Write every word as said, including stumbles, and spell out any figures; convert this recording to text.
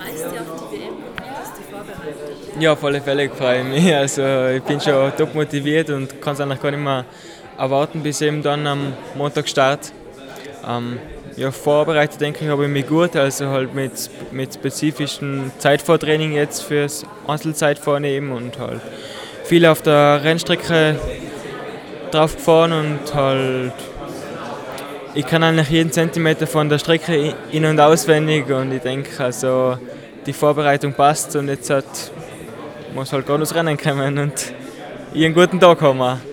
Freust du dich auf die W M? Hast du dich vorbereitet? Ja, auf alle Fälle freue ich mich. Also ich bin schon top motiviert und kann es eigentlich gar nicht mehr erwarten, bis eben dann am Montag Start. Ähm, ja, vorbereitet denke ich, habe ich mich gut, also halt mit, mit spezifischem Zeitvortraining jetzt fürs Einzelzeitfahren eben und halt viel auf der Rennstrecke drauf gefahren und halt ich kann eigentlich jeden Zentimeter von der Strecke in- und auswendig und ich denke, also die Vorbereitung passt und jetzt hat, muss halt gerade das Rennen kommen und ich einen guten Tag haben.